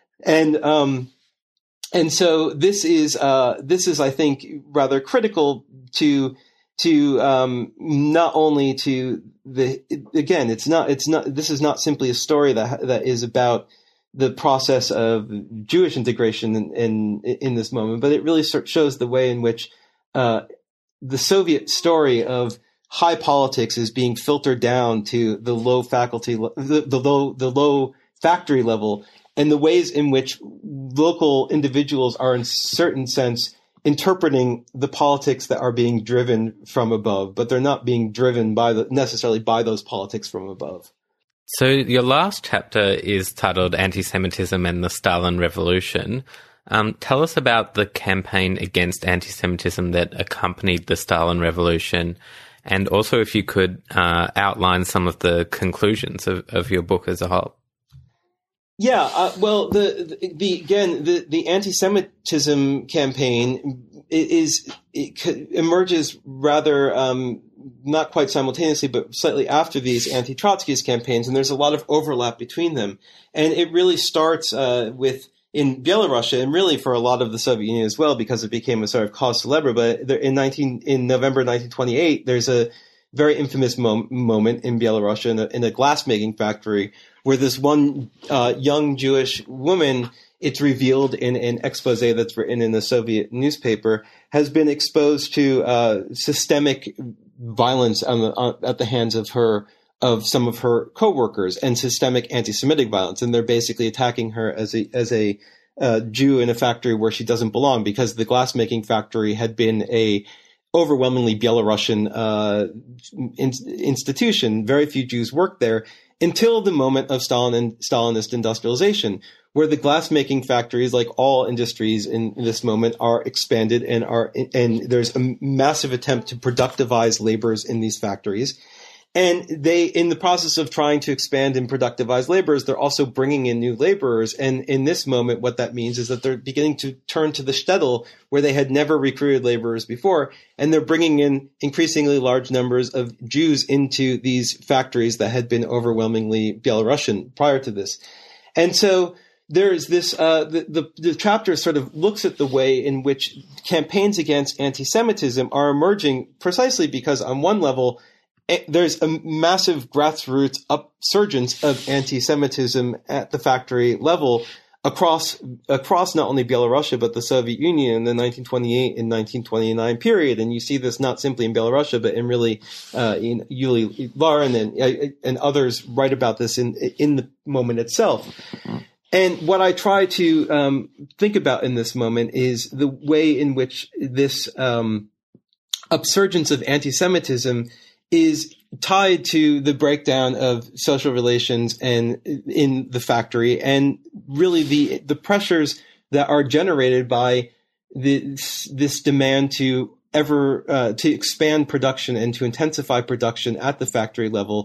And um, and so this is uh, this is, I think, rather critical to to um, not only to the again, it's not it's not this is not simply a story that that is about the process of Jewish integration in, in, in this moment, but it really sort of shows the way in which uh, the Soviet story of high politics is being filtered down to the low faculty, the, the low, the low factory level, and the ways in which local individuals are, in certain sense, interpreting the politics that are being driven from above, but they're not being driven by the, necessarily by those politics from above. So your last chapter is titled Anti-Semitism and the Stalin Revolution. Um, tell us about the campaign against anti-Semitism that accompanied the Stalin Revolution, and also if you could uh, outline some of the conclusions of, of your book as a whole. Yeah, uh, well, the, the the again the the anti-Semitism campaign is it emerges rather um, not quite simultaneously, but slightly after these anti-Trotskyist campaigns, and there's a lot of overlap between them. And it really starts uh, with in Belarus, and really for a lot of the Soviet Union as well, because it became a sort of cause célèbre. But there, in nineteen in November nineteen twenty-eight, there's a very infamous mom- moment in Belarus in a, in a glassmaking factory where this one uh, young Jewish woman, it's revealed in an expose that's written in a Soviet newspaper, has been exposed to uh, systemic violence on the, on, at the hands of her of some of her coworkers, and systemic anti-Semitic violence, and they're basically attacking her as a as a uh, Jew in a factory where she doesn't belong, because the glassmaking factory had been a overwhelmingly Belarusian uh, in, institution. Very few Jews worked there until the moment of Stalin and Stalinist industrialization, where the glassmaking factories, like all industries in, in this moment, are expanded and are and there's a massive attempt to productivize laborers in these factories. And they, in the process of trying to expand and productivize laborers, they're also bringing in new laborers. And in this moment, what that means is that they're beginning to turn to the shtetl, where they had never recruited laborers before. And they're bringing in increasingly large numbers of Jews into these factories that had been overwhelmingly Belarusian prior to this. And so there's this, uh, the, the, the chapter sort of looks at the way in which campaigns against anti-Semitism are emerging, precisely because on one level, there's a massive grassroots upsurgence of anti-Semitism at the factory level across across not only Belarus but the Soviet Union in the nineteen twenty-eight and nineteen twenty-nine period. And you see this not simply in Belarus, but in really uh, in Yuli Larin and and others write about this in in the moment itself. And what I try to um, think about in this moment is the way in which this um, upsurgence of anti-Semitism is tied to the breakdown of social relations and in the factory, and really the the pressures that are generated by this this demand to ever uh, to expand production and to intensify production at the factory level,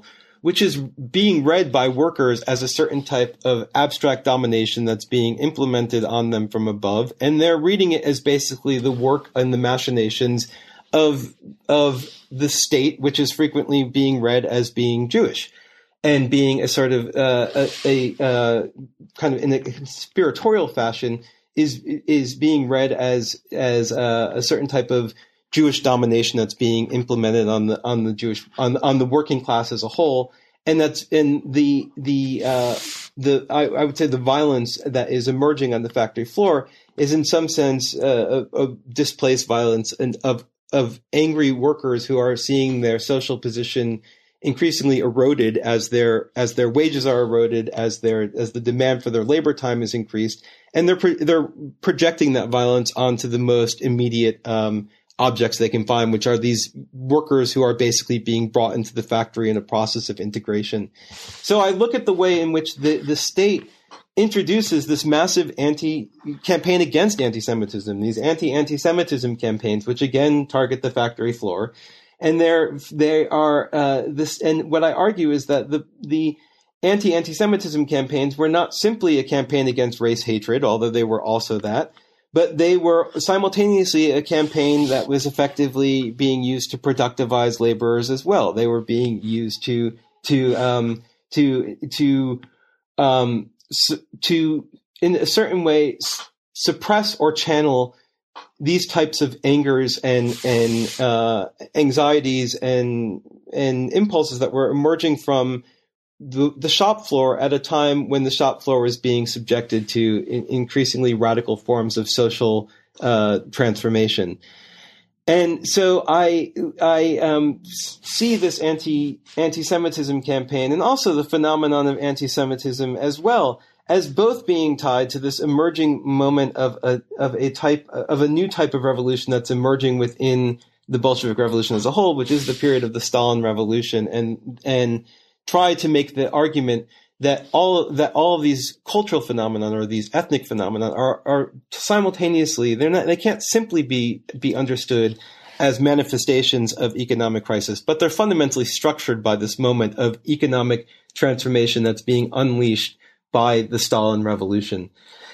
which is being read by workers as a certain type of abstract domination that's being implemented on them from above. And they're reading it as basically the work and the machinations of, of the state, which is frequently being read as being Jewish and being a sort of, uh, a, a uh, kind of in a conspiratorial fashion is, is being read as, as uh, a certain type of Jewish domination that's being implemented on the on the Jewish on on the working class as a whole, and that's in the the uh, the I, I would say the violence that is emerging on the factory floor is in some sense uh, a, a displaced violence and of of angry workers who are seeing their social position increasingly eroded as their as their wages are eroded, as their as the demand for their labor time is increased, and they're pro- they're projecting that violence onto the most immediate Um, objects they can find, which are these workers who are basically being brought into the factory in a process of integration. So I look at the way in which the, the state introduces this massive anti campaign against anti-Semitism, these anti-anti-Semitism campaigns, which again target the factory floor. And they're, they are, uh, this, and what I argue is that the, the anti-anti-Semitism campaigns were not simply a campaign against race hatred, although they were also that, but they were simultaneously a campaign that was effectively being used to productivize laborers as well. They were being used to to um, to to um, su- to in a certain way s- suppress or channel these types of angers and and uh, anxieties and and impulses that were emerging from The, the shop floor at a time when the shop floor was being subjected to in, increasingly radical forms of social uh, transformation. And so I I um, see this anti anti-Semitism campaign and also the phenomenon of anti-Semitism as well as both being tied to this emerging moment of a of a type of a new type of revolution that's emerging within the Bolshevik Revolution as a whole, which is the period of the Stalin Revolution, and and try to make the argument that all that all of these cultural phenomena or these ethnic phenomena are, are simultaneously they're not they can't simply be be understood as manifestations of economic crisis, but they're fundamentally structured by this moment of economic transformation that's being unleashed by the Stalin Revolution.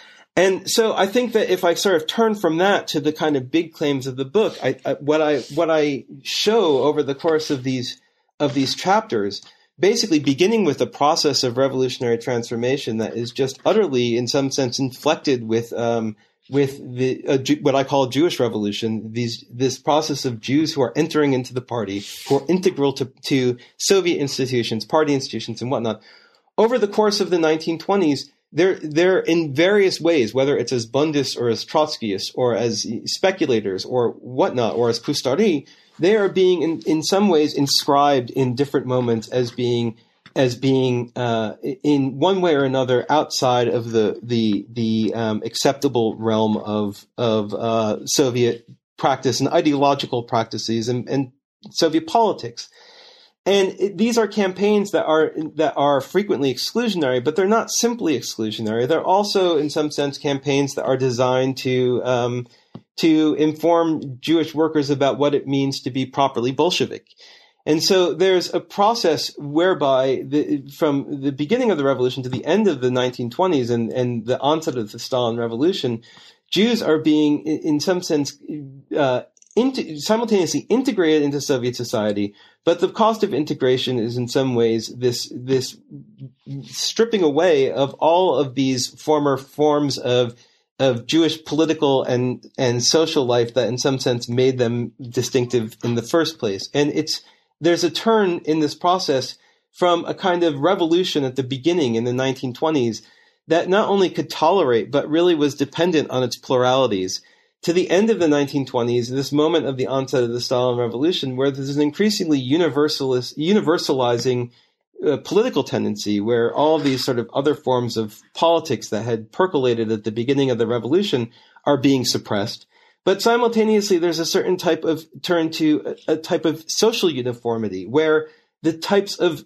And so I think that if I sort of turn from that to the kind of big claims of the book, I, I, what I what I show over the course of these of these chapters, basically beginning with a process of revolutionary transformation that is just utterly, in some sense, inflected with um, with the uh, what I call a Jewish revolution. These this process of Jews who are entering into the party, who are integral to, to Soviet institutions, party institutions, and whatnot. Over the course of the nineteen twenties, they're they're in various ways, whether it's as Bundists or as Trotskyists or as speculators or whatnot, or as Kustari, they are being in, in some ways inscribed in different moments as being as being uh, in one way or another outside of the the the um, acceptable realm of of uh, Soviet practice and ideological practices and, and Soviet politics. And it, these are campaigns that are that are frequently exclusionary, but they're not simply exclusionary. They're also, in some sense, campaigns that are designed to um, to inform Jewish workers about what it means to be properly Bolshevik. And so there's a process whereby the, from the beginning of the revolution to the end of the nineteen twenties and, and the onset of the Stalin Revolution, Jews are being, in some sense, uh, into, simultaneously integrated into Soviet society. But the cost of integration is in some ways this this stripping away of all of these former forms of of Jewish political and and social life that in some sense made them distinctive in the first place. And it's there's a turn in this process from a kind of revolution at the beginning in the nineteen twenties that not only could tolerate but really was dependent on its pluralities, to the end of the nineteen twenties, this moment of the onset of the Stalin Revolution, where there's an increasingly universalist, universalizing uh, political tendency, where all of these sort of other forms of politics that had percolated at the beginning of the revolution are being suppressed. But simultaneously, there's a certain type of turn to a, a type of social uniformity, where the types of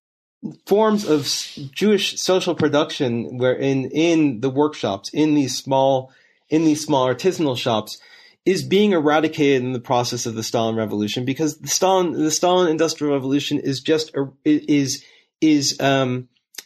forms of Jewish social production, where in in the workshops, in these small in these small artisanal shops, is being eradicated in the process of the Stalin Revolution, because the Stalin the Stalin Industrial Revolution is just a, is is um,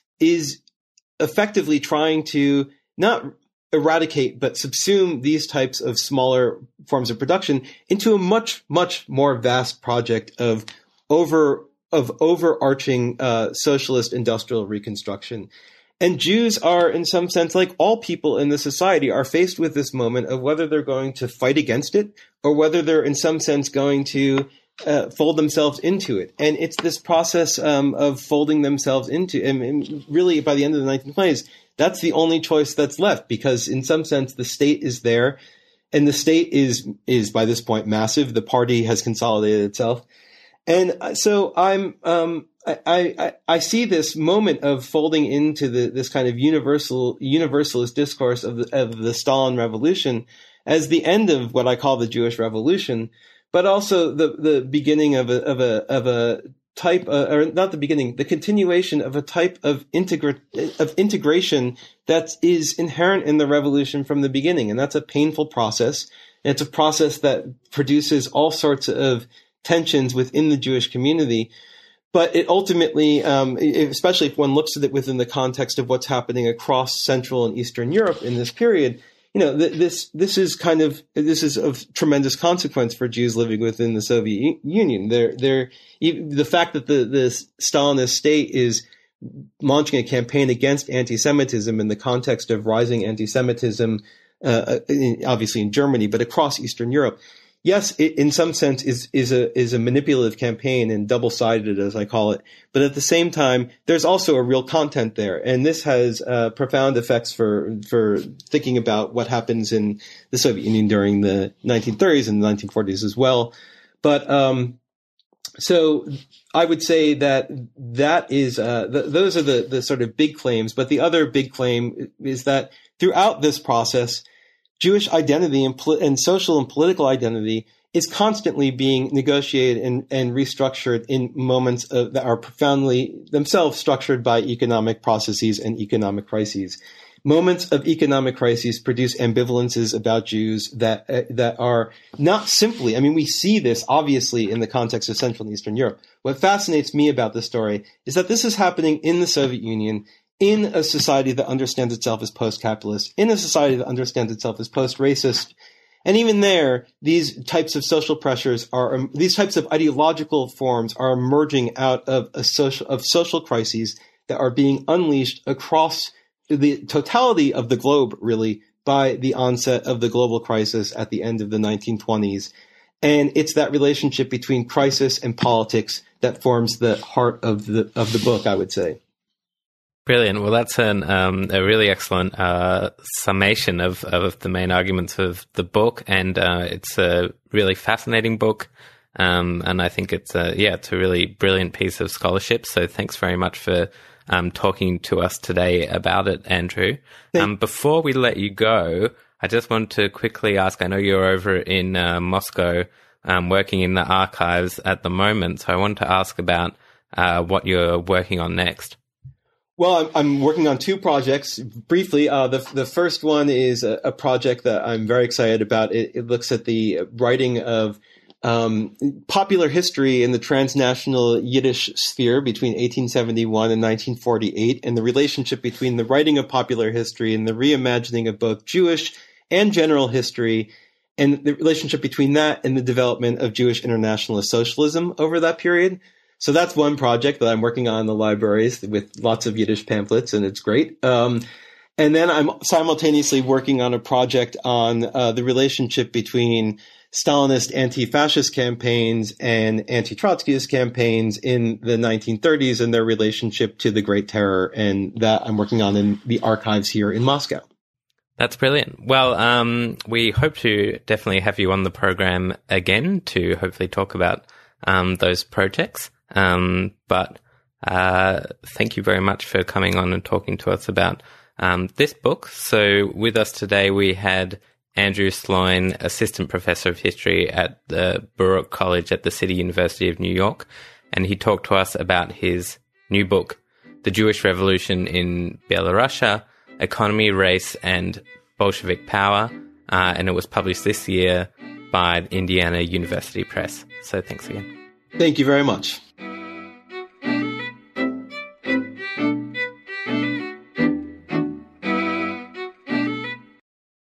is effectively trying to not eradicate but subsume these types of smaller forms of production into a much much more vast project of over of overarching uh, socialist industrial reconstruction. And Jews are, in some sense, like all people in the society, are faced with this moment of whether they're going to fight against it or whether they're, in some sense, going to uh, fold themselves into it. And it's this process um, of folding themselves into, and, and really, by the end of the nineteen twenties, that's the only choice that's left, because, in some sense, the state is there, and the state is is by this point massive. The party has consolidated itself. And so I'm, um, I, I, I see this moment of folding into the, this kind of universal, universalist discourse of the, of the Stalin Revolution as the end of what I call the Jewish Revolution, but also the, the beginning of a, of a, of a type, uh, or not the beginning, the continuation of a type of integra- of integration that is inherent in the revolution from the beginning. And that's a painful process. And it's a process that produces all sorts of tensions within the Jewish community, but it ultimately, um, especially if one looks at it within the context of what's happening across Central and Eastern Europe in this period, you know, th- this this is kind of this is of tremendous consequence for Jews living within the Soviet Union. They're, they're, the fact that the the Stalinist state is launching a campaign against anti-Semitism in the context of rising anti-Semitism, uh, in, obviously in Germany, but across Eastern Europe. Yes, it, in some sense, is is a is a manipulative campaign and double-sided, as I call it. But at the same time, there's also a real content there, and this has uh, profound effects for for thinking about what happens in the Soviet Union during the nineteen thirties and the nineteen forties as well. But um, so I would say that that is uh, th- those are the the sort of big claims. But the other big claim is that throughout this process, Jewish identity and, pol- and social and political identity is constantly being negotiated and, and restructured in moments of, that are profoundly themselves structured by economic processes and economic crises. Moments of economic crises produce ambivalences about Jews that uh, that are not simply, I mean, we see this obviously in the context of Central and Eastern Europe. What fascinates me about this story is that this is happening in the Soviet Union, in a society that understands itself as post-capitalist, in a society that understands itself as post-racist. And even there, these types of social pressures are, um, these types of ideological forms are emerging out of a social, of social crises that are being unleashed across the totality of the globe, really, by the onset of the global crisis at the end of the nineteen twenties. And it's that relationship between crisis and politics that forms the heart of the, of the book, I would say. Brilliant. Well, that's an, um, a really excellent uh, summation of, of the main arguments of the book, and uh, it's a really fascinating book, um, and I think it's a, yeah, it's a really brilliant piece of scholarship. So thanks very much for um, talking to us today about it, Andrew. Um, before we let you go, I just want to quickly ask, I know you're over in uh, Moscow um, working in the archives at the moment, so I want to ask about uh, what you're working on next. Well, I'm, I'm working on two projects. Briefly, uh, the the first one is a, a project that I'm very excited about. It, it looks at the writing of um, popular history in the transnational Yiddish sphere between eighteen seventy-one and nineteen forty-eight, and the relationship between the writing of popular history and the reimagining of both Jewish and general history, and the relationship between that and the development of Jewish internationalist socialism over that period. So that's one project that I'm working on in the libraries with lots of Yiddish pamphlets, and it's great. Um, and then I'm simultaneously working on a project on uh, the relationship between Stalinist anti-fascist campaigns and anti-Trotskyist campaigns in the nineteen thirties and their relationship to the Great Terror, and that I'm working on in the archives here in Moscow. That's brilliant. Well, um, we hope to definitely have you on the program again to hopefully talk about um, those projects. Um, but, uh, thank you very much for coming on and talking to us about, um, this book. So with us today, we had Andrew Sloan, Assistant Professor of History at the Baruch College at the City University of New York. And he talked to us about his new book, The Jewish Revolution in Belarusia, Economy, Race and Bolshevik Power. Uh, and it was published this year by Indiana University Press. So thanks again. Thank you very much.